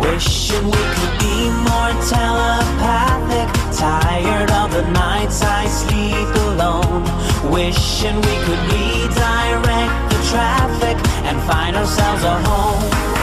Wishing we could be more telepathic. Tired of the nights I sleep alone. Wishing we could redirect the traffic and find ourselves a home.